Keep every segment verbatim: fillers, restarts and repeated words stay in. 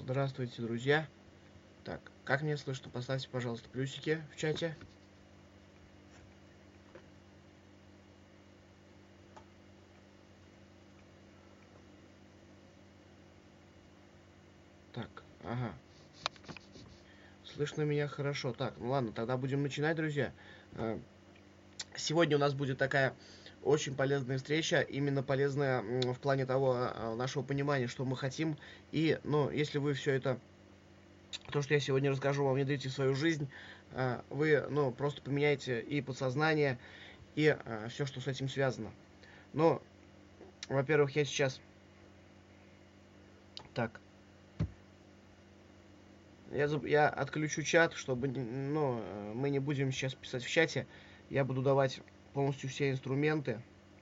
Здравствуйте, друзья. Так, как меня слышно? Поставьте, пожалуйста, плюсики в чате. Так, ага. Слышно меня хорошо. Так, ну ладно, тогда будем начинать, друзья. Э, Сегодня у нас будет такая очень полезная встреча, именно полезная м, в плане того а, нашего понимания, что мы хотим. И, ну, если вы все это, то, что я сегодня расскажу вам, внедрите в свою жизнь, а, вы, ну, просто поменяете и подсознание, и все, что с этим связано. Но, во-первых, я сейчас... Так, Я, заб- я отключу чат, чтобы ну, э, мы не будем сейчас писать в чате. Я буду давать полностью все инструменты.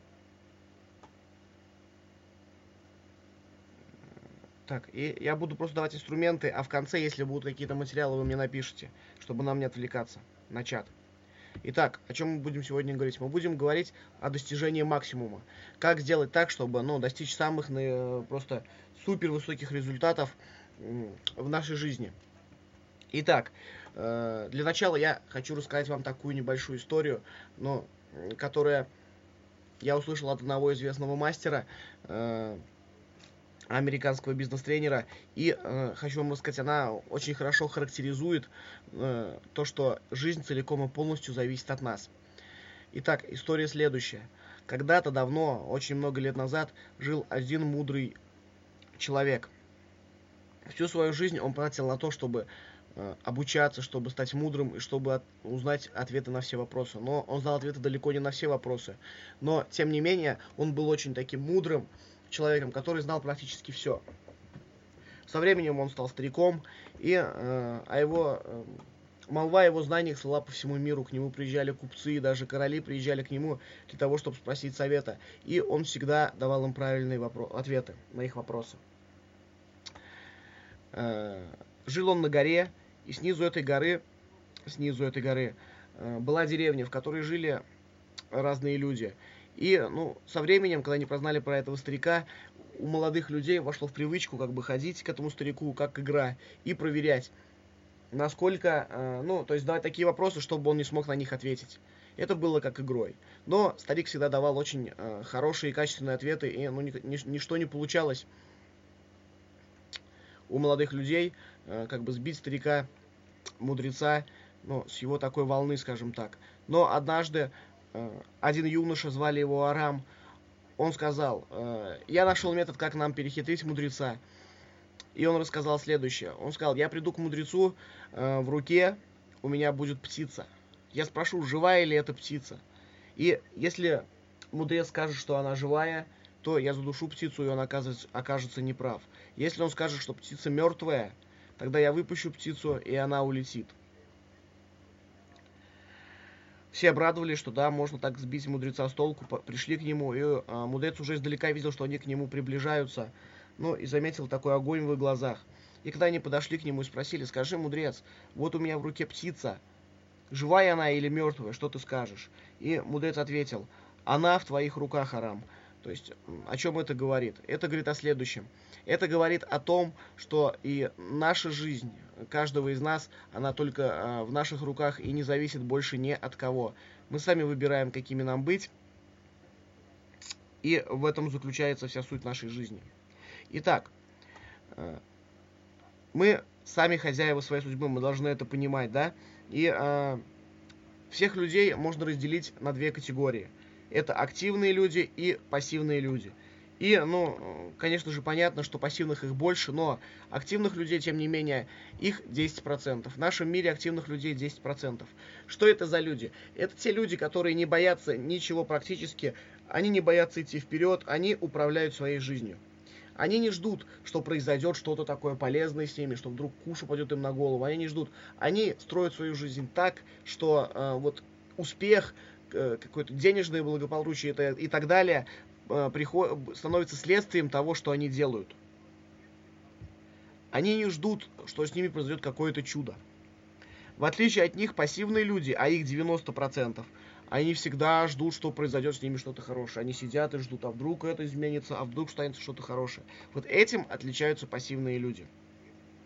Так, и я буду просто давать инструменты, а в конце, если будут какие-то материалы, вы мне напишите, чтобы нам не отвлекаться на чат. Итак, о чем мы будем сегодня говорить? Мы будем говорить о достижении максимума. Как сделать так, чтобы ну, достичь самых э, просто супер высоких результатов в нашей жизни. Итак, э, для начала я хочу рассказать вам такую небольшую историю, но, которая я услышал от одного известного мастера, э, американского бизнес-тренера, и э, хочу вам рассказать, она очень хорошо характеризует э, то, что жизнь целиком и полностью зависит от нас. Итак, история следующая. Когда-то давно, очень много лет назад, жил один мудрый человек. Всю свою жизнь он потратил на то, чтобы э, обучаться, чтобы стать мудрым и чтобы от, узнать ответы на все вопросы. Но он знал ответы далеко не на все вопросы. Но, тем не менее, он был очень таким мудрым человеком, который знал практически все. Со временем он стал стариком, и э, о его, э, молва о его знаниях слала по всему миру. К нему приезжали купцы, и даже короли приезжали к нему для того, чтобы спросить совета. И он всегда давал им правильные вопро- ответы на их вопросы. Э, жил он на горе, и снизу этой горы, снизу этой горы э, была деревня, в которой жили разные люди. И, ну, со временем, когда они прознали про этого старика, у молодых людей вошло в привычку как бы ходить к этому старику как игра и проверять, насколько, э, ну, то есть давать такие вопросы, чтобы он не смог на них ответить. Это было как игрой. Но старик всегда давал очень э, хорошие и качественные ответы, и ну, ни, ни, ничто не получалось у молодых людей, э, как бы сбить старика, мудреца, ну, с его такой волны, скажем так. Но однажды э, один юноша, звали его Арам, он сказал, э, я нашел метод, как нам перехитрить мудреца. И он рассказал следующее. Он сказал, я приду к мудрецу, э, в руке у меня будет птица. Я спрошу, живая ли эта птица. И если мудрец скажет, что она живая, то я задушу птицу, и он окажется, окажется неправ. Если он скажет, что птица мертвая, тогда я выпущу птицу, и она улетит. Все обрадовались, что да, можно так сбить мудреца с толку, пришли к нему, и а, мудрец уже издалека видел, что они к нему приближаются, ну и заметил такой огонь в их глазах. И когда они подошли к нему и спросили, скажи, мудрец, вот у меня в руке птица, живая она или мертвая, что ты скажешь? И мудрец ответил, она в твоих руках, Арам. То есть, о чем это говорит? Это говорит о следующем. Это говорит о том, что и наша жизнь, каждого из нас, она только э, в наших руках и не зависит больше ни от кого. Мы сами выбираем, какими нам быть, и в этом заключается вся суть нашей жизни. Итак, э, мы сами хозяева своей судьбы, мы должны это понимать, да? И э, всех людей можно разделить на две категории. Это активные люди и пассивные люди. И, ну, конечно же, понятно, что пассивных их больше, но активных людей, тем не менее, их десять процентов. В нашем мире активных людей десять процентов. Что это за люди? Это те люди, которые не боятся ничего практически, они не боятся идти вперед, они управляют своей жизнью. Они не ждут, что произойдет что-то такое полезное с ними, что вдруг куш упадет им на голову. Они не ждут. Они строят свою жизнь так, что э, вот успех, э, какое-то денежное благополучие это, и так далее э, приход, становится следствием того, что они делают. Они не ждут, что с ними произойдет какое-то чудо. В отличие от них, пассивные люди, а их девяносто процентов, они всегда ждут, что произойдет с ними что-то хорошее. Они сидят и ждут, а вдруг это изменится, а вдруг станет что-то хорошее. Вот этим отличаются пассивные люди.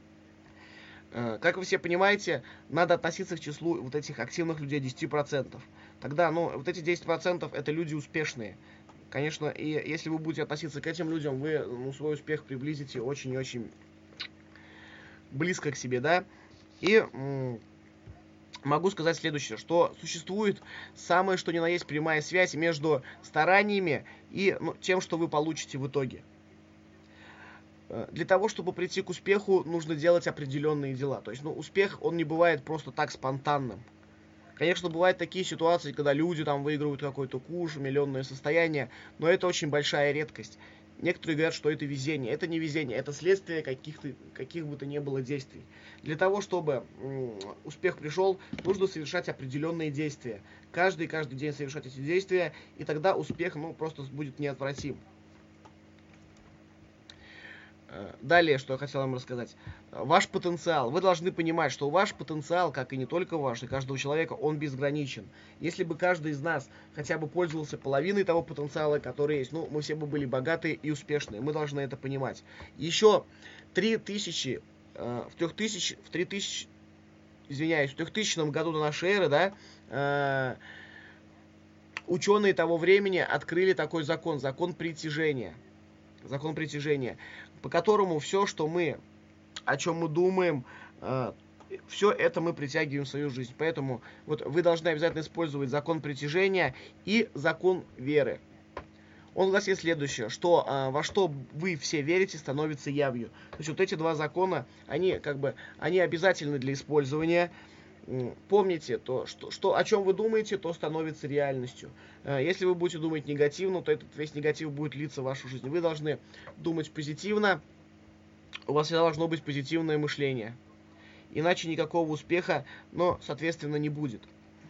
Как вы все понимаете, надо относиться к числу вот этих активных людей десять процентов. Тогда, ну, вот эти десять процентов это люди успешные. Конечно, и если вы будете относиться к этим людям, вы ну, свой успех приблизите очень и очень близко к себе, да. И могу сказать следующее, что существует самое что ни на есть прямая связь между стараниями и ну, тем, что вы получите в итоге. Для того, чтобы прийти к успеху, нужно делать определенные дела. То есть, ну, успех, он не бывает просто так спонтанным. Конечно, бывают такие ситуации, когда люди там выигрывают какой-то куш, миллионное состояние, но это очень большая редкость. Некоторые говорят, что это везение. Это не везение, это следствие каких-то, каких бы то ни было действий. Для того, чтобы м, успех пришел, нужно совершать определенные действия. Каждый каждый день совершать эти действия, и тогда успех ну, просто будет неотвратим. Далее, что я хотел вам рассказать. Ваш потенциал. Вы должны понимать, что ваш потенциал, как и не только ваш, и каждого человека, он безграничен. Если бы каждый из нас хотя бы пользовался половиной того потенциала, который есть, ну, мы все бы были богатые и успешные. Мы должны это понимать. Еще три тысячи, в трехтысячном, в три тысячи, извиняюсь, в трехтысячном году до нашей эры, да, ученые того времени открыли такой закон, закон притяжения. Закон притяжения, по которому все, что мы, о чем мы думаем, э, все это мы притягиваем в свою жизнь. Поэтому вот вы должны обязательно использовать закон притяжения и закон веры. Он гласит следующее, что э, во что вы все верите, становится явью. То есть вот эти два закона, они как бы, они обязательны для использования. Помните, то, что, что, о чем вы думаете, то становится реальностью. Если вы будете думать негативно, то этот весь негатив будет литься в вашу жизнь. Вы должны думать позитивно, у вас всегда должно быть позитивное мышление. Иначе никакого успеха, но, соответственно, не будет.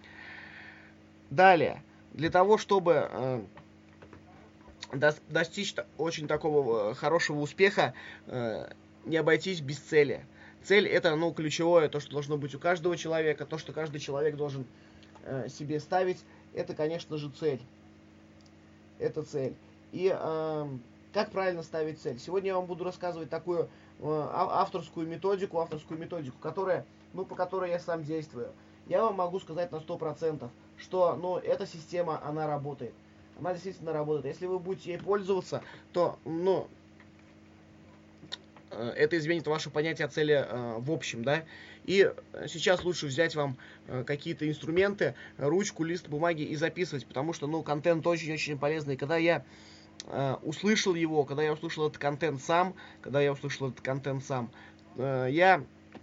Далее, для того, чтобы э, достичь очень такого хорошего успеха, э, не обойтись без цели. Цель это, ну, ключевое, то, что должно быть у каждого человека, то, что каждый человек должен э, себе ставить, это, конечно же, цель. Это цель. И э, как правильно ставить цель? Сегодня я вам буду рассказывать такую э, авторскую методику, авторскую методику, которая, ну, по которой я сам действую. Я вам могу сказать на сто процентов, что, ну, эта система, она работает. Она действительно работает. Если вы будете ей пользоваться, то, ну, это изменит ваше понятие о цели э, в общем, да. И сейчас лучше взять вам э, какие-то инструменты, ручку, лист бумаги и записывать, потому что, ну, контент очень-очень полезный. И когда я э, услышал его, когда я услышал этот контент сам, когда я услышал этот контент сам, э, я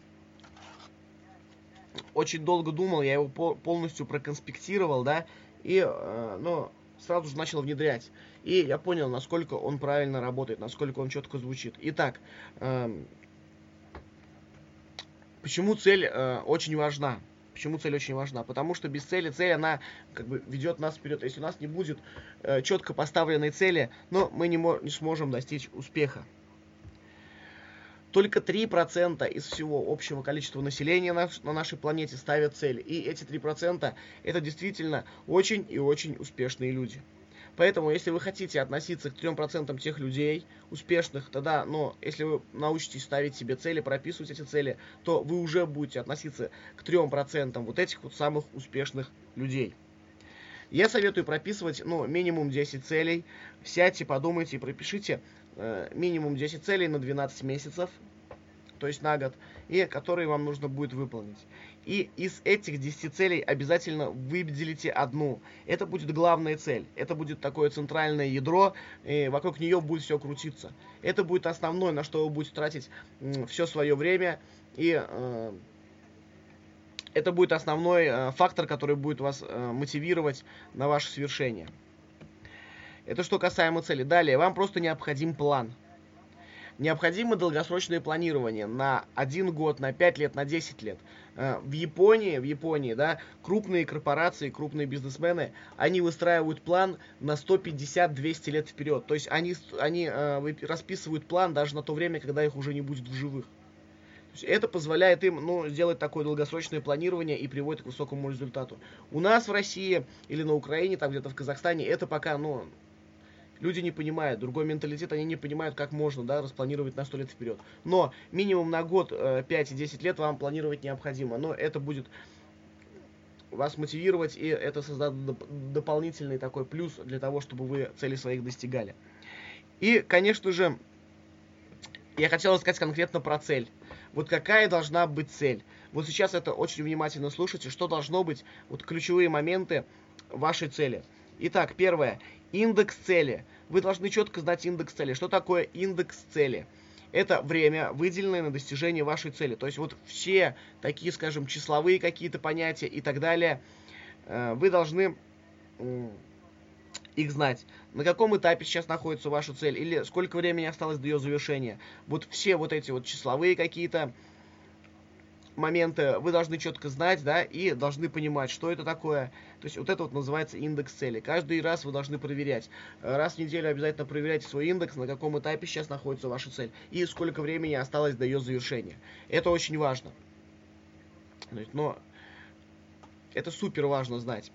очень долго думал, я его по полностью проконспектировал, да, и, э, ну, сразу же начал внедрять. И я понял, насколько он правильно работает, насколько он четко звучит. Итак, э, почему цель э, очень важна? Почему цель очень важна? Потому что без цели, цель, она как бы ведет нас вперед. Если у нас не будет э, четко поставленной цели, но мы не, не сможем достичь успеха. Только три процента из всего общего количества населения на, на нашей планете ставят цель. И эти три процента это действительно очень и очень успешные люди. Поэтому, если вы хотите относиться к трем процентам тех людей успешных, тогда, но если вы научитесь ставить себе цели, прописывать эти цели, то вы уже будете относиться к трем процентам вот этих вот самых успешных людей. Я советую прописывать, ну, минимум десять целей. Сядьте, подумайте и пропишите э, минимум десять целей на двенадцать месяцев, то есть на год, и которые вам нужно будет выполнить. И из этих десяти целей обязательно выделите одну. Это будет главная цель. Это будет такое центральное ядро, и вокруг нее будет все крутиться. Это будет основное, на что вы будете тратить м, все свое время. И э, это будет основной э, фактор, который будет вас э, мотивировать на ваше свершение. Это что касаемо цели. Далее, вам просто необходим план. Необходимо долгосрочное планирование на один год, на пять лет, на десять лет. В Японии, в Японии, да, крупные корпорации, крупные бизнесмены, они выстраивают план на сто пятьдесят - двести лет вперед. То есть они, они э, расписывают план даже на то время, когда их уже не будет в живых. То есть это позволяет им, ну, сделать такое долгосрочное планирование и приводит к высокому результату. У нас в России или на Украине, там где-то в Казахстане, это пока, ну, Люди не понимают, другой менталитет, они не понимают, как можно, да, распланировать на сто лет вперед. Но минимум на год, пять-десять лет вам планировать необходимо. Но это будет вас мотивировать, и это создаст доп дополнительный такой плюс для того, чтобы вы цели своих достигали. И, конечно же, я хотел рассказать конкретно про цель. Вот какая должна быть цель? Вот сейчас это очень внимательно слушайте, что должно быть, вот ключевые моменты вашей цели. Итак, первое. Индекс цели. Вы должны четко знать индекс цели. Что такое индекс цели? Это время, выделенное на достижение вашей цели. То есть вот все такие, скажем, числовые какие-то понятия и так далее, вы должны их знать. На каком этапе сейчас находится ваша цель, или сколько времени осталось до ее завершения. Вот все вот эти вот числовые какие-то моменты вы должны четко знать, да, и должны понимать, что это такое. То есть вот это вот называется индекс цели. Каждый раз вы должны проверять. Раз в неделю обязательно проверяйте свой индекс, на каком этапе сейчас находится ваша цель, и сколько времени осталось до ее завершения. Это очень важно. Но это супер важно знать.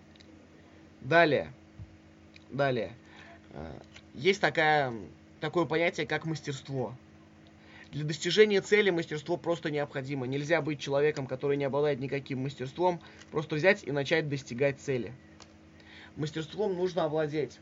Далее. Далее. Есть такая, такое понятие, как мастерство. Для достижения цели мастерство просто необходимо. Нельзя быть человеком, который не обладает никаким мастерством, просто взять и начать достигать цели. Мастерством нужно овладеть.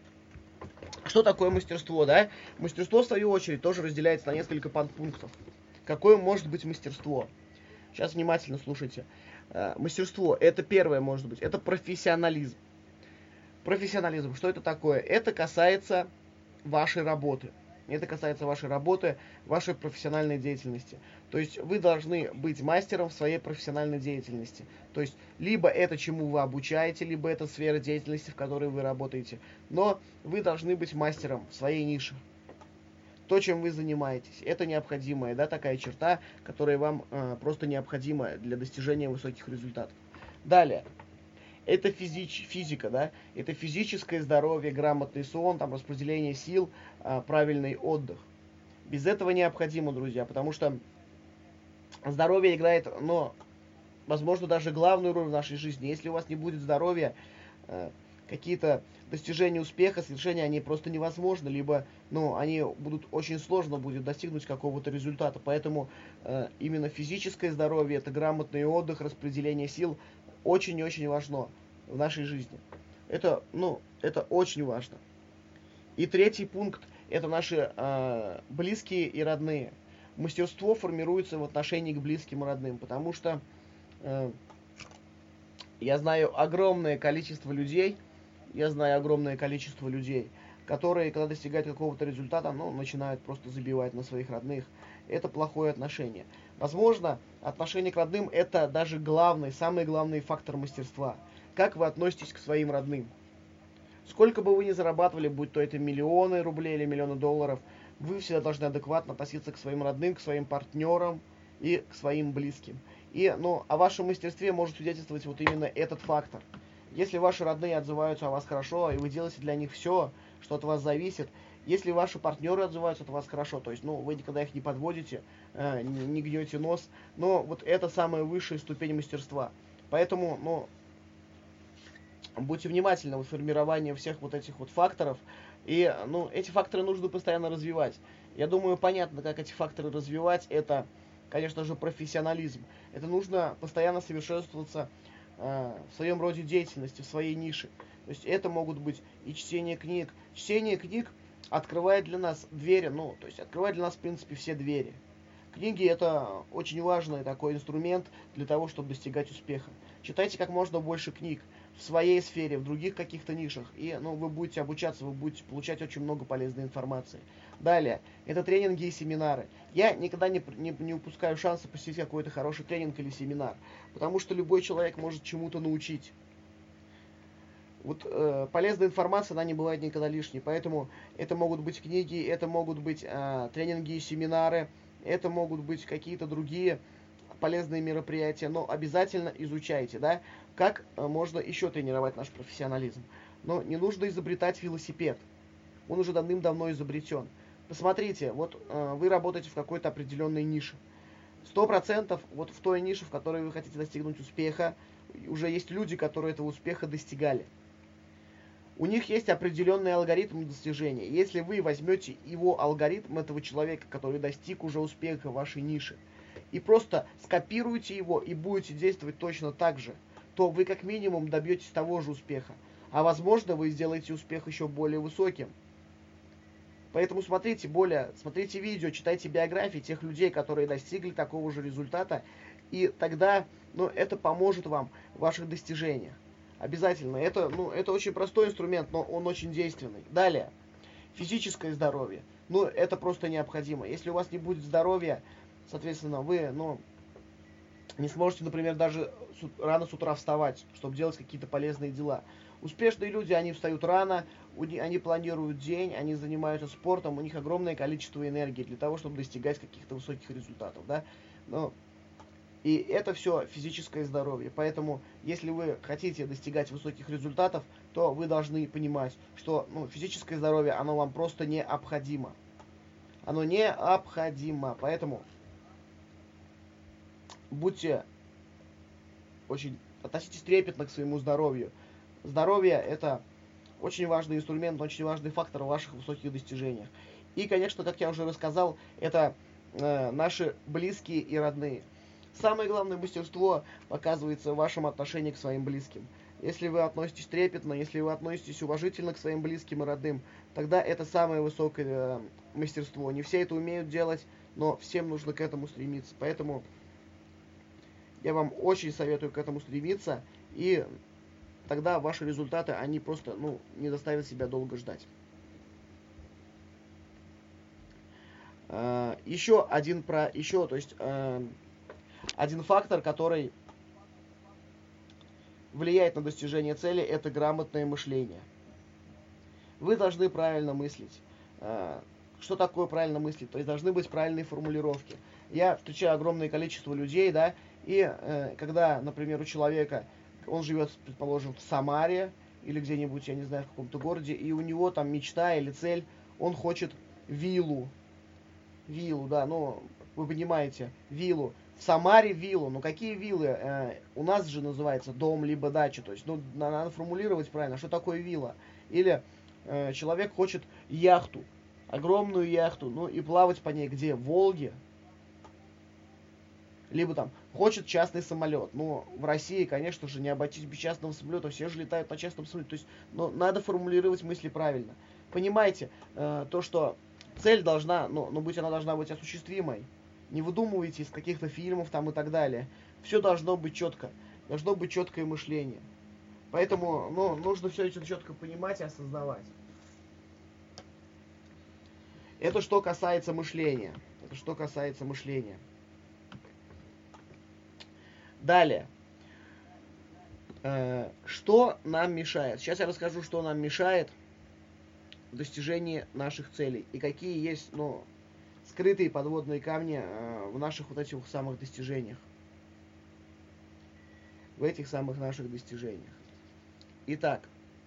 Что такое мастерство, да? Мастерство, в свою очередь, тоже разделяется на несколько подпунктов. Какое может быть мастерство? Сейчас внимательно слушайте. Мастерство, это первое может быть, это профессионализм. Профессионализм, что это такое? Это касается вашей работы. Это касается вашей работы, вашей профессиональной деятельности. То есть вы должны быть мастером в своей профессиональной деятельности. То есть либо это, чему вы обучаете, либо это сфера деятельности, в которой вы работаете. Но вы должны быть мастером в своей нише. То, чем вы занимаетесь, это необходимая, да, такая черта, которая вам э, просто необходима для достижения высоких результатов. Далее. Это физич, физика, да, это физическое здоровье, грамотный сон, там, распределение сил, а, правильный отдых. Без этого необходимо, друзья, потому что здоровье играет, но, возможно, даже главную роль в нашей жизни. Если у вас не будет здоровья, а, какие-то достижения успеха, совершения, они просто невозможны, либо, ну, они будут очень сложно будет достигнуть какого-то результата. Поэтому а, именно физическое здоровье, это грамотный отдых, распределение сил, очень и очень важно в нашей жизни. Это, ну, это очень важно. И третий пункт, это наши э, близкие и родные. Мастерство формируется в отношении к близким и родным, потому что э, я знаю огромное количество людей, я знаю огромное количество людей, которые, когда достигают какого-то результата, ну, начинают просто забивать на своих родных. Это плохое отношение. Возможно, отношение к родным это даже главный, самый главный фактор мастерства. Как вы относитесь к своим родным? Сколько бы вы ни зарабатывали, будь то это миллионы рублей или миллионы долларов, вы всегда должны адекватно относиться к своим родным, к своим партнерам и к своим близким. И, ну, о вашем мастерстве может свидетельствовать вот именно этот фактор. Если ваши родные отзываются о вас хорошо, и вы делаете для них все, что от вас зависит, если ваши партнеры отзываются от вас хорошо, то есть, ну, вы никогда их не подводите, э, не, не гнете нос, но вот это самая высшая ступень мастерства. Поэтому, ну, будьте внимательны в формировании всех вот этих вот факторов, и, ну, эти факторы нужно постоянно развивать. Я думаю, понятно, как эти факторы развивать, это, конечно же, профессионализм. Это нужно постоянно совершенствоваться э, в своем роде деятельности, в своей нише. То есть это могут быть и чтение книг. Чтение книг открывает для нас двери, ну, то есть открывает для нас, в принципе, все двери. Книги это очень важный такой инструмент для того, чтобы достигать успеха. Читайте как можно больше книг в своей сфере, в других каких-то нишах, и, ну, вы будете обучаться, вы будете получать очень много полезной информации. Далее, это тренинги и семинары. Я никогда не, не, не упускаю шанса посетить какой-то хороший тренинг или семинар, потому что любой человек может чему-то научить. Вот э, полезная информация, она не бывает никогда лишней, поэтому это могут быть книги, это могут быть э, тренинги и семинары, это могут быть какие-то другие полезные мероприятия, но обязательно изучайте, да, как э, можно еще тренировать наш профессионализм. Но не нужно изобретать велосипед, он уже давным-давно изобретен. Посмотрите, вот э, вы работаете в какой-то определенной нише. Сто процентов вот в той нише, в которой вы хотите достигнуть успеха, уже есть люди, которые этого успеха достигали. У них есть определенный алгоритм достижения. Если вы возьмете его алгоритм этого человека, который достиг уже успеха в вашей нише, и просто скопируете его и будете действовать точно так же, то вы как минимум добьетесь того же успеха. А возможно, вы сделаете успех еще более высоким. Поэтому смотрите более, смотрите видео, читайте биографии тех людей, которые достигли такого же результата, и тогда, ну, это поможет вам в ваших достижениях. Обязательно. Это, ну, это очень простой инструмент, но он очень действенный. Далее. Физическое здоровье. Ну, это просто необходимо. Если у вас не будет здоровья, соответственно, вы, ну, не сможете, например, даже рано с утра вставать, чтобы делать какие-то полезные дела. Успешные люди, они встают рано, они планируют день, они занимаются спортом, у них огромное количество энергии для того, чтобы достигать каких-то высоких результатов, да. Но и это все физическое здоровье. Поэтому, если вы хотите достигать высоких результатов, то вы должны понимать, что, ну, физическое здоровье, оно вам просто необходимо. Оно необходимо. Поэтому будьте очень, относитесь трепетно к своему здоровью. Здоровье — это очень важный инструмент, очень важный фактор в ваших высоких достижениях. И, конечно, как я уже рассказал, это э, наши близкие и родные. Самое главное мастерство показывается в вашем отношении к своим близким. Если вы относитесь трепетно, если вы относитесь уважительно к своим близким и родным, тогда это самое высокое э, мастерство. Не все это умеют делать, но всем нужно к этому стремиться. Поэтому я вам очень советую к этому стремиться, и тогда ваши результаты, они просто, ну, не заставят себя долго ждать. Э, еще один про, еще, то есть... Э, Один фактор, который влияет на достижение цели, это грамотное мышление. Вы должны правильно мыслить. Что такое правильно мыслить? То есть должны быть правильные формулировки. Я встречаю огромное количество людей, да, и э, когда, например, у человека, он живет, предположим, в Самаре или где-нибудь, я не знаю, в каком-то городе, и у него там мечта или цель, он хочет виллу. Виллу, да, ну, вы понимаете, виллу. В Самаре виллу. Ну какие виллы? Э, у нас же называется дом либо дача. То есть, ну, надо формулировать правильно, что такое вилла. Или э, человек хочет яхту, огромную яхту, ну и плавать по ней где? В Волге. Либо там хочет частный самолет. Ну, в России, конечно же, не обойтись без частного самолета. Все же летают на частном самолете. То есть, ну, надо формулировать мысли правильно. Понимаете, э, то, что цель должна, ну, ну, быть, она должна быть осуществимой. Не выдумывайте из каких-то фильмов там и так далее. Все должно быть четко. Должно быть четкое мышление. Поэтому, ну, нужно все это четко понимать и осознавать. Это что касается мышления. Это что касается мышления. Далее. Э, что нам мешает? Сейчас я расскажу, что нам мешает в достижении наших целей. И какие есть, ну, скрытые подводные камни э, в наших вот этих самых достижениях. В этих самых наших достижениях. Итак.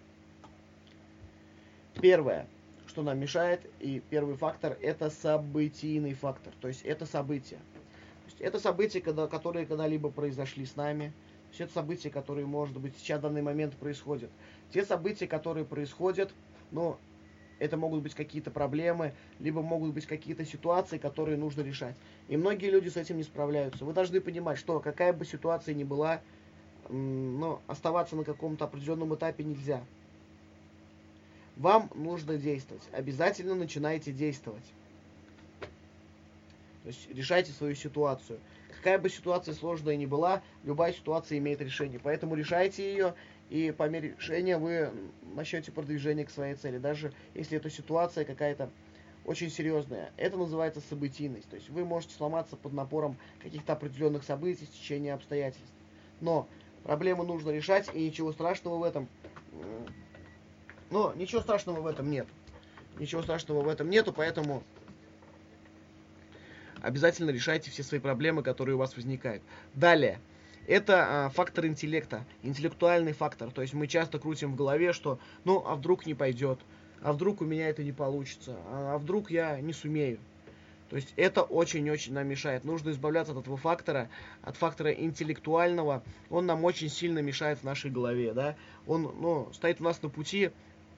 Первое, что нам мешает, и первый фактор, это событийный фактор. То есть это события. То есть это события, когда, которые когда-либо произошли с нами. То есть это события, которые, может быть, сейчас в данный момент происходят. Те события, которые происходят, ну, это могут быть какие-то проблемы, либо могут быть какие-то ситуации, которые нужно решать. И многие люди с этим не справляются. Вы должны понимать, что какая бы ситуация ни была, но оставаться на каком-то определенном этапе нельзя. Вам нужно действовать. Обязательно начинайте действовать. То есть решайте свою ситуацию. Какая бы ситуация сложная ни была, любая ситуация имеет решение. Поэтому решайте ее, и по мере решения вы начнете продвижение к своей цели. Даже если эта ситуация какая-то очень серьезная. Это называется событийность. То есть вы можете сломаться под напором каких-то определенных событий, течения обстоятельств. Но проблему нужно решать, и ничего страшного в этом. Но ничего страшного в этом нет. Ничего страшного в этом нету, поэтому обязательно решайте все свои проблемы, которые у вас возникают. Далее. Это а, фактор интеллекта, интеллектуальный фактор. То есть мы часто крутим в голове, что ну, а вдруг не пойдет, а вдруг у меня это не получится, а, а вдруг я не сумею. То есть это очень-очень нам мешает. Нужно избавляться от этого фактора, от фактора интеллектуального. Он нам очень сильно мешает в нашей голове, да. Он, ну, стоит у нас на пути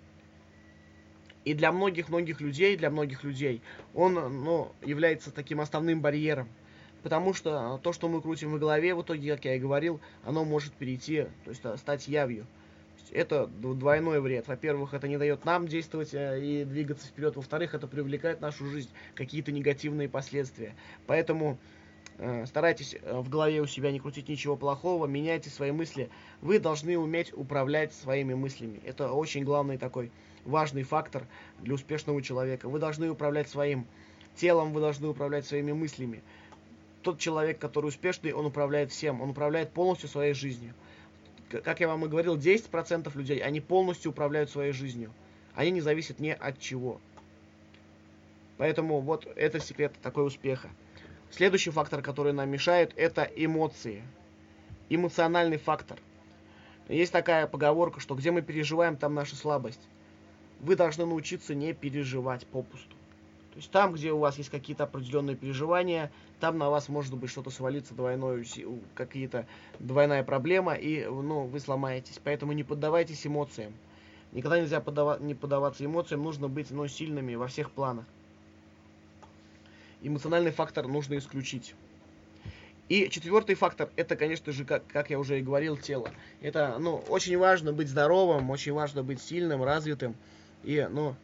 И для многих-многих людей, для многих людей, он, ну, является таким основным барьером. Потому что то, что мы крутим в голове, в итоге, как я и говорил, оно может перейти, то есть стать явью. Это двойной вред. Во-первых, это не дает нам действовать и двигаться вперед. Во-вторых, это привлекает в нашу жизнь какие-то негативные последствия. Поэтому э, старайтесь в голове у себя не крутить ничего плохого, меняйте свои мысли. Вы должны уметь управлять своими мыслями. Это очень главный такой важный фактор для успешного человека. Вы должны управлять своим телом, вы должны управлять своими мыслями. Тот человек, который успешный, он управляет всем, он управляет полностью своей жизнью. Как я вам и говорил, десять процентов людей, они полностью управляют своей жизнью. Они не зависят ни от чего. Поэтому вот это секрет такой успеха. Следующий фактор, который нам мешает, это эмоции. Эмоциональный фактор. Есть такая поговорка, что где мы переживаем, там наша слабость. Вы должны научиться не переживать попусту. То есть там, где у вас есть какие-то определенные переживания, там на вас может быть что-то свалиться, двойной, какие-то двойная проблема, и ну, вы сломаетесь. Поэтому не поддавайтесь эмоциям. Никогда нельзя поддава- не поддаваться эмоциям, нужно быть ну, сильными во всех планах. Эмоциональный фактор нужно исключить. И четвертый фактор, это, конечно же, как, как я уже и говорил, тело. Это, ну, очень важно быть здоровым, очень важно быть сильным, развитым. И, ну,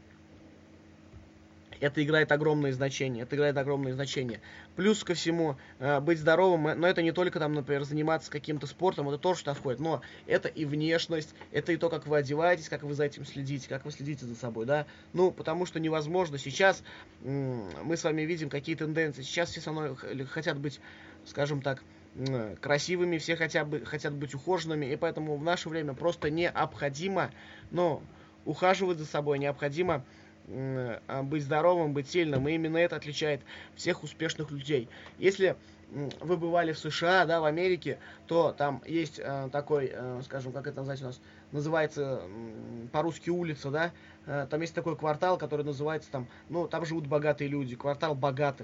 это играет огромное значение. Это играет огромное значение. Плюс ко всему, э, быть здоровым, но это не только, там, например, заниматься каким-то спортом, это тоже что входит, но это и внешность, это и то, как вы одеваетесь, как вы за этим следите, как вы следите за собой, да. Ну, потому что невозможно. Сейчас м- мы с вами видим какие тенденции. Сейчас все со мной хотят быть, скажем так, красивыми, все хотят, бы, хотят быть ухоженными, и поэтому в наше время просто необходимо, ну, ухаживать за собой, необходимо быть здоровым, быть сильным, и именно это отличает всех успешных людей. Если вы бывали в США, да, в Америке, то там есть э, такой, э, скажем, как это назвать у нас, называется э, по-русски улица, да, э, там есть такой квартал, который называется там, ну, там живут богатые люди, квартал богатых.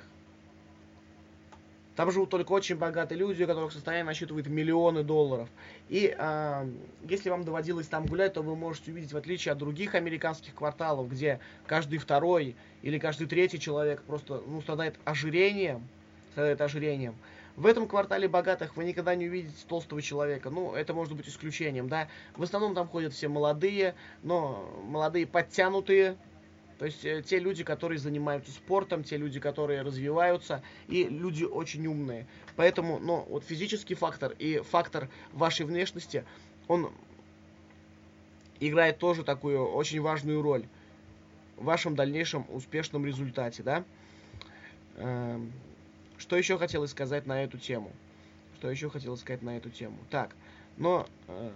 Там живут только очень богатые люди, у которых состояние насчитывает миллионы долларов. И э, если вам доводилось там гулять, то вы можете увидеть, в отличие от других американских кварталов, где каждый второй или каждый третий человек просто ну, страдает ожирением, страдает ожирением. В этом квартале богатых вы никогда не увидите толстого человека. Ну, это может быть исключением, да. В основном там ходят все молодые, но молодые подтянутые. То есть э, те люди, которые занимаются спортом, те люди, которые развиваются, и люди очень умные. Поэтому, ну, вот физический фактор и фактор вашей внешности, он играет тоже такую очень важную роль в вашем дальнейшем успешном результате, да. Эм, что еще хотелось сказать на эту тему? Что еще хотелось сказать на эту тему? Так, но... Э,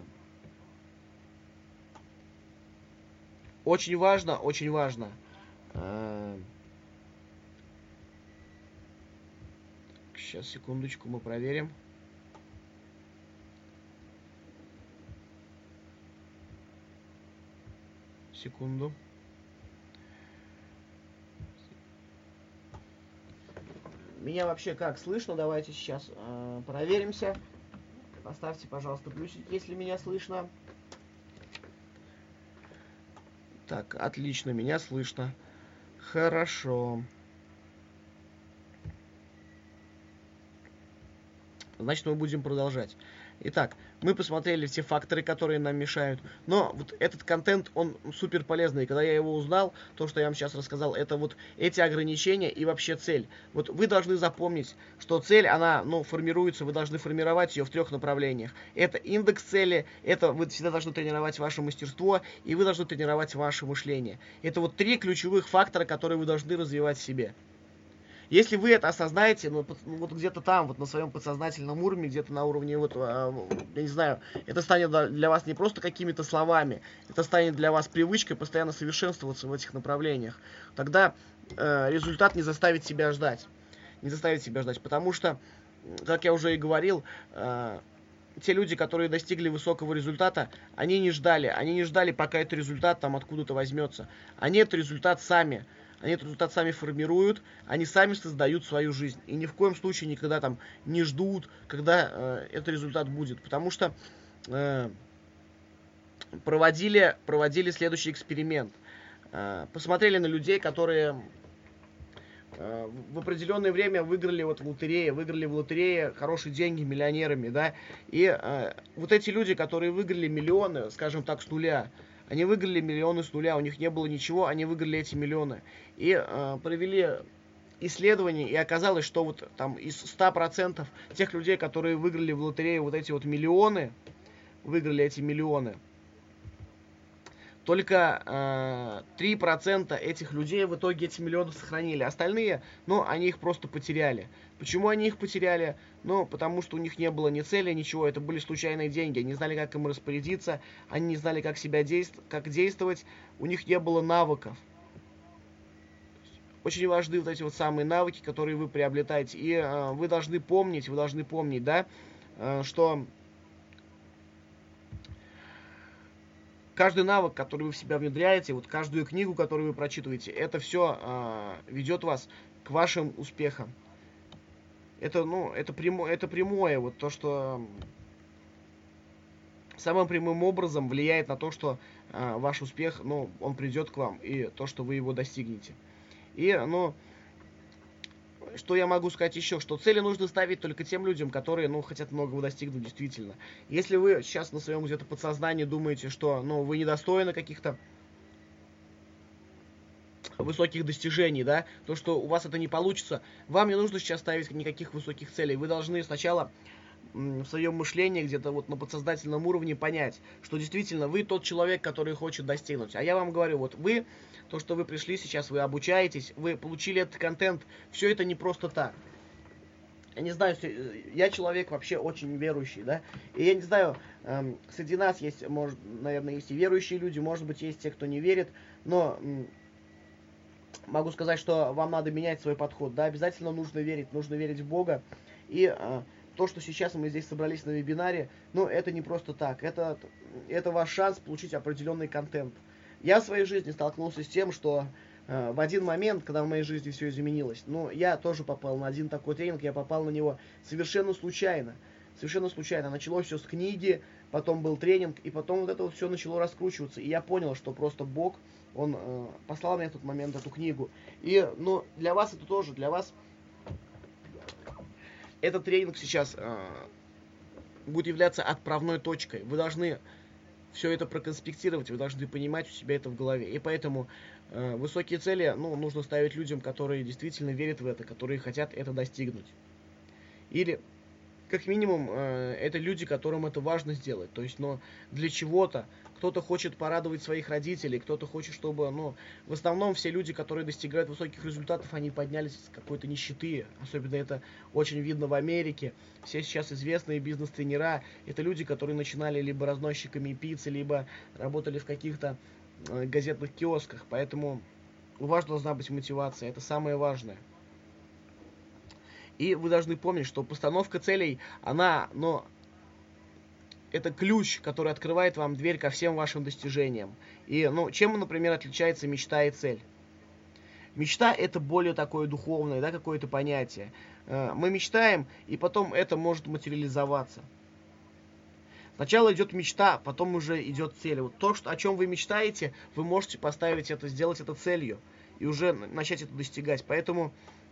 очень важно, очень важно... Э, Сейчас, секундочку, мы проверим. Секунду. Меня вообще как слышно? Давайте сейчас э, проверимся. Поставьте, пожалуйста, плюсик, если меня слышно. Так, отлично, меня слышно. Хорошо. Значит, мы будем продолжать. Итак, мы посмотрели все факторы, которые нам мешают. Но вот этот контент, он супер полезный. И когда я его узнал, то, что я вам сейчас рассказал, это вот эти ограничения и вообще цель. Вот вы должны запомнить, что цель, она, ну, формируется, вы должны формировать ее в трех направлениях. Это индекс цели, это вы всегда должны тренировать ваше мастерство, и вы должны тренировать ваше мышление. Это вот три ключевых фактора, которые вы должны развивать в себе. Если вы это осознаете, ну, вот где-то там, вот на своем подсознательном уровне, где-то на уровне, вот, я не знаю, это станет для вас не просто какими-то словами, это станет для вас привычкой постоянно совершенствоваться в этих направлениях. Тогда э, результат не заставит себя ждать. Не заставит себя ждать, потому что, как я уже и говорил, э, те люди, которые достигли высокого результата, они не ждали, они не ждали, пока этот результат там откуда-то возьмется. Они этот результат сами Они этот результат сами формируют, они сами создают свою жизнь. И ни в коем случае никогда там не ждут, когда э, этот результат будет. Потому что э, проводили, проводили следующий эксперимент. э, посмотрели на людей, которые э, в определенное время выиграли вот в лотерее, выиграли в лотерее хорошие деньги миллионерами, да, и э, вот эти люди, которые выиграли миллионы, скажем так, с нуля, они выиграли миллионы с нуля, у них не было ничего, они выиграли эти миллионы, и э, провели исследований, и оказалось, что вот там из ста процентов тех людей, которые выиграли в лотерею вот эти вот миллионы, выиграли эти миллионы, только э, три процента этих людей в итоге эти миллионы сохранили. Остальные, ну, они их просто потеряли. Почему они их потеряли? Ну, потому что у них не было ни цели, ничего. Это были случайные деньги. Они не знали, как им распорядиться. Они не знали, как себя действ- как действовать. У них не было навыков. Очень важны вот эти вот самые навыки, которые вы приобретаете. И э, вы должны помнить, вы должны помнить, да, э, что каждый навык, который вы в себя внедряете, вот каждую книгу, которую вы прочитываете, это все э, ведет вас к вашим успехам. Это, ну, это, прямо, это прямое, вот то, что самым прямым образом влияет на то, что э, ваш успех, ну, он придет к вам, и то, что вы его достигнете. И, ну, что я могу сказать еще, что цели нужно ставить только тем людям, которые, ну, хотят многого достигнуть действительно. Если вы сейчас на своем где-то подсознании думаете, что, ну, вы недостойны каких-то высоких достижений, да, то, что у вас это не получится, вам не нужно сейчас ставить никаких высоких целей. Вы должны сначала м, в своем мышлении где-то вот на подсознательном уровне понять, что действительно вы тот человек, который хочет достигнуть. А я вам говорю, вот вы, то, что вы пришли сейчас, вы обучаетесь, вы получили этот контент, все это не просто так. Я не знаю, я человек вообще очень верующий, да, и я не знаю, эм, среди нас есть, может, наверное, есть и верующие люди, может быть, есть те, кто не верит, но м, могу сказать, что вам надо менять свой подход, да, обязательно нужно верить, нужно верить в Бога, и э, то, что сейчас мы здесь собрались на вебинаре, ну, это не просто так, это, это ваш шанс получить определенный контент. Я в своей жизни столкнулся с тем, что э, в один момент, когда в моей жизни все изменилось, ну, я тоже попал на один такой тренинг, я попал на него совершенно случайно, совершенно случайно, началось все с книги, потом был тренинг, и потом вот это вот все начало раскручиваться, и я понял, что просто Бог, Он э, послал мне в тот момент эту книгу, и, ну, для вас это тоже, для вас этот тренинг сейчас э, будет являться отправной точкой, вы должны все это проконспектировать, вы должны понимать у себя это в голове. И поэтому э, высокие цели, ну, нужно ставить людям, которые действительно верят в это, которые хотят это достигнуть. Или, как минимум, э, это люди, которым это важно сделать. То есть, но для чего-то, кто-то хочет порадовать своих родителей, кто-то хочет, чтобы, ну, в основном все люди, которые достигают высоких результатов, они поднялись с какой-то нищеты. Особенно это очень видно в Америке. Все сейчас известные бизнес-тренера, это люди, которые начинали либо разносчиками пиццы, либо работали в каких-то э, газетных киосках. Поэтому у вас должна быть мотивация, это самое важное. И вы должны помнить, что постановка целей, она, но это ключ, который открывает вам дверь ко всем вашим достижениям. И, ну, чем, например, отличается мечта и цель? Мечта это более такое духовное, да, какое-то понятие. Мы мечтаем, и потом это может материализоваться. Сначала идет мечта, потом уже идет цель. Вот то, что, о чем вы мечтаете, вы можете поставить это, сделать это целью. И уже начать это достигать. Поэтому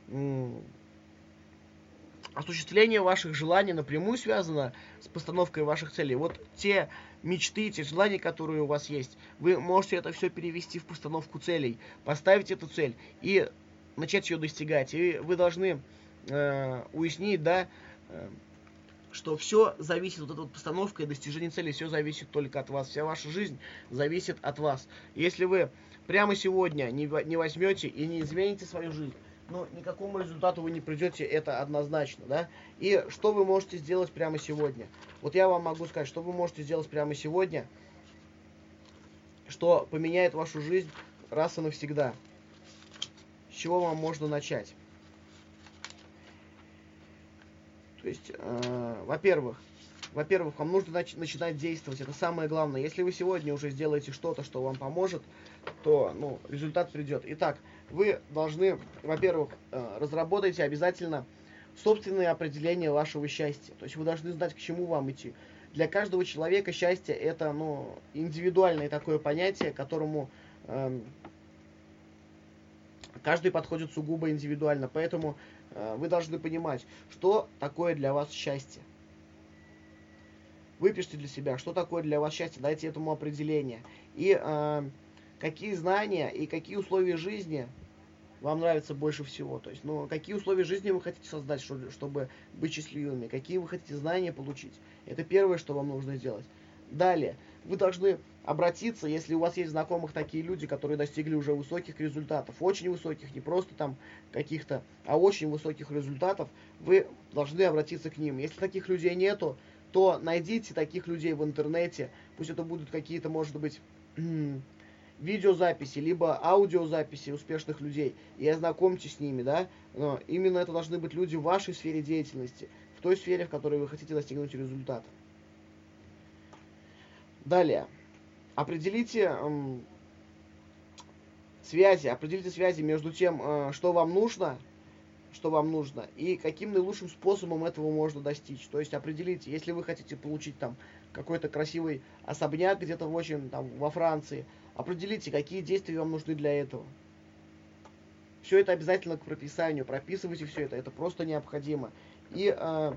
осуществление ваших желаний напрямую связано с постановкой ваших целей. Вот те мечты, те желания, которые у вас есть, вы можете это все перевести в постановку целей, поставить эту цель и начать ее достигать. И вы должны э, уяснить, да, э, что все зависит, вот эта вот постановка и достижение цели, все зависит только от вас. Вся ваша жизнь зависит от вас. Если вы прямо сегодня не, не возьмете и не измените свою жизнь, но никакому результату вы не придете, это однозначно, да. И что вы можете сделать прямо сегодня? Вот я вам могу сказать, что вы можете сделать прямо сегодня, что поменяет вашу жизнь раз и навсегда. С чего вам можно начать? То есть, э, во-первых, во-первых, вам нужно нач- начинать действовать, это самое главное. Если вы сегодня уже сделаете что-то, что вам поможет, то, ну, результат придет. Итак, вы должны, во-первых, э, разработайте обязательно собственное определение вашего счастья. То есть вы должны знать, к чему вам идти. Для каждого человека счастье это, ну, индивидуальное такое понятие, которому э, Каждый подходит сугубо индивидуально, поэтому э, вы должны понимать, что такое для вас счастье. Выпишите для себя, что такое для вас счастье, дайте этому определение. И э, какие знания и какие условия жизни вам нравятся больше всего. То есть, ну, какие условия жизни вы хотите создать, чтобы быть счастливыми, какие вы хотите знания получить. Это первое, что вам нужно сделать. Далее, вы должны обратиться, если у вас есть знакомых такие люди, которые достигли уже высоких результатов, очень высоких, не просто там каких-то, а очень высоких результатов, вы должны обратиться к ним. Если таких людей нету, то найдите таких людей в интернете, пусть это будут какие-то, может быть, видеозаписи, либо аудиозаписи успешных людей, и ознакомьтесь с ними, да, но именно это должны быть люди в вашей сфере деятельности, в той сфере, в которой вы хотите достигнуть результата. Далее, определите эм, связи, определите связи между тем, э, что вам нужно, что вам нужно, и каким наилучшим способом этого можно достичь. То есть определите, если вы хотите получить там какой-то красивый особняк где-то в очень, там, во Франции, определите, какие действия вам нужны для этого. Все это обязательно к прописанию, прописывайте все это, это просто необходимо. И э,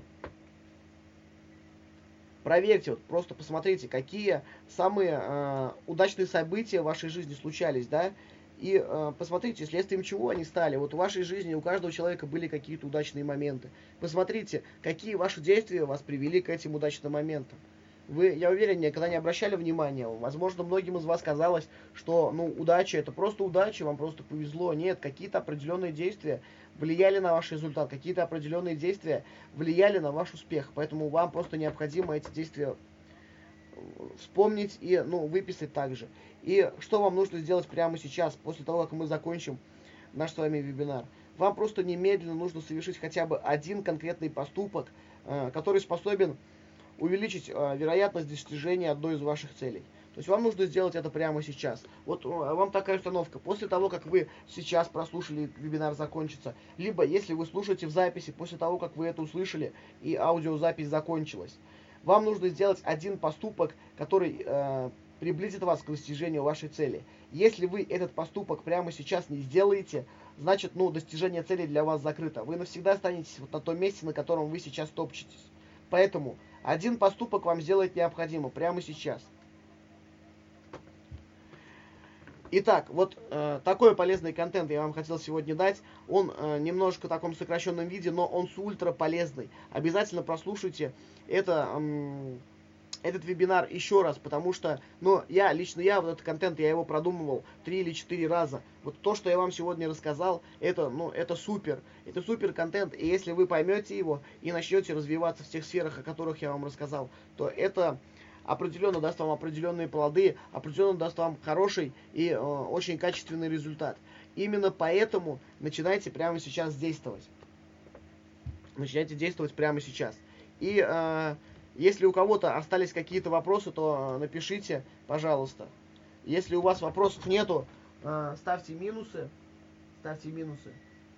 проверьте, вот просто посмотрите, какие самые э, удачные события в вашей жизни случались, да, и э, посмотрите, следствием чего они стали. Вот в вашей жизни у каждого человека были какие-то удачные моменты. Посмотрите, какие ваши действия вас привели к этим удачным моментам. Вы, я уверен, никогда не обращали внимания. Возможно, многим из вас казалось, что ну, удача это просто удача, вам просто повезло. Нет, какие-то определенные действия влияли на ваш результат, какие-то определенные действия влияли на ваш успех. Поэтому вам просто необходимо эти действия вспомнить и ну, выписать также. И что вам нужно сделать прямо сейчас, после того, как мы закончим наш с вами вебинар? Вам просто немедленно нужно совершить хотя бы один конкретный поступок, который способен увеличить вероятность достижения одной из ваших целей. То есть вам нужно сделать это прямо сейчас. Вот вам такая установка. После того, как вы сейчас прослушали, вебинар закончится, либо если вы слушаете в записи, после того, как вы это услышали и аудиозапись закончилась, вам нужно сделать один поступок, который э, приблизит вас к достижению вашей цели. Если вы этот поступок прямо сейчас не сделаете, значит, ну, достижение цели для вас закрыто. Вы навсегда останетесь вот на том месте, на котором вы сейчас топчетесь. Поэтому один поступок вам сделать необходимо прямо сейчас. Итак, вот э, такой полезный контент я вам хотел сегодня дать. Он э, немножко в таком сокращенном виде, но он с ультра полезный. Обязательно прослушайте это, э, этот вебинар еще раз, потому что, ну, я, лично я, вот этот контент, я его продумывал три или четыре раза. Вот то, что я вам сегодня рассказал, это, ну, это супер. Это супер контент, и если вы поймете его и начнете развиваться в тех сферах, о которых я вам рассказал, то это определенно даст вам определенные плоды, определенно даст вам хороший и э, очень качественный результат. Именно поэтому начинайте прямо сейчас действовать. Начинайте действовать прямо сейчас. И э, если у кого-то остались какие-то вопросы, то э, напишите, пожалуйста. Если у вас вопросов нету, э, ставьте минусы. Ставьте минусы.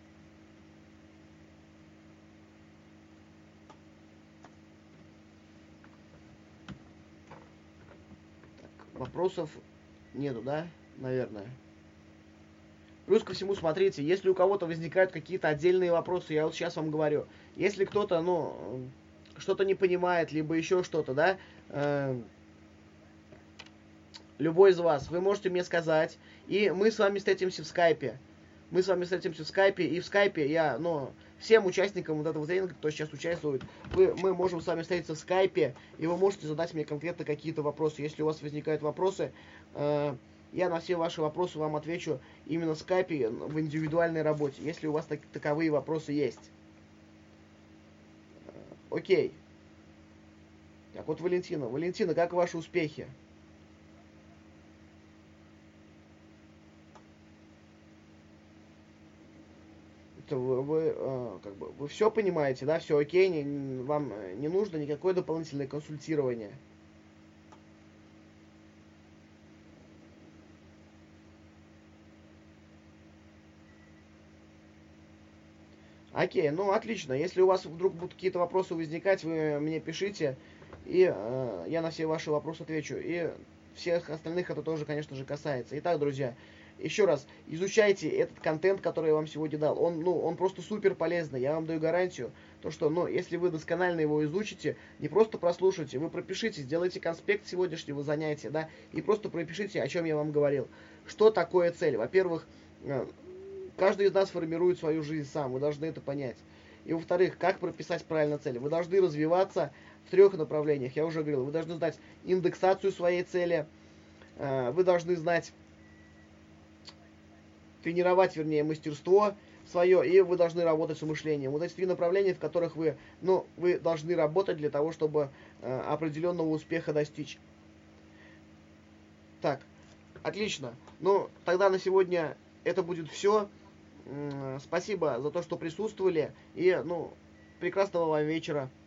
Вопросов нету, да? Наверное. Плюс ко всему, смотрите, если у кого-то возникают какие-то отдельные вопросы, я вот сейчас вам говорю, если кто-то, ну, что-то не понимает, либо еще что-то, да, э, любой из вас, вы можете мне сказать, и мы с вами встретимся в скайпе. Мы с вами встретимся в скайпе, и в скайпе я, ну, всем участникам вот этого тренинга, кто сейчас участвует, вы, мы можем с вами встретиться в скайпе, и вы можете задать мне конкретно какие-то вопросы. Если у вас возникают вопросы, э, я на все ваши вопросы вам отвечу именно в скайпе, в индивидуальной работе, если у вас так, таковые вопросы есть. Окей. Так, вот Валентина. Валентина, как ваши успехи? Вы, вы, э, как бы, вы все понимаете, да, все окей, не, вам не нужно никакое дополнительное консультирование. Окей, ну отлично. Если у вас вдруг будут какие-то вопросы возникать, вы мне пишите, и э, я на все ваши вопросы отвечу. И всех остальных это тоже, конечно же, касается. Итак, друзья, еще раз, изучайте этот контент, который я вам сегодня дал. Он, ну, он просто супер полезный. Я вам даю гарантию, то, что, ну, если вы досконально его изучите, не просто прослушайте, вы пропишите, сделайте конспект сегодняшнего занятия, да, и просто пропишите, о чем я вам говорил. Что такое цель? Во-первых, каждый из нас формирует свою жизнь сам, вы должны это понять. И во-вторых, как прописать правильно цель? Вы должны развиваться в трех направлениях, я уже говорил. Вы должны знать индексацию своей цели, вы должны знать, тренировать, вернее, мастерство свое, и вы должны работать с мышлением. Вот эти три направления, в которых вы, ну, вы должны работать для того, чтобы э, определенного успеха достичь. Так, отлично. Ну, тогда на сегодня это будет все. М-м, спасибо за то, что присутствовали, и, ну, прекрасного вам вечера.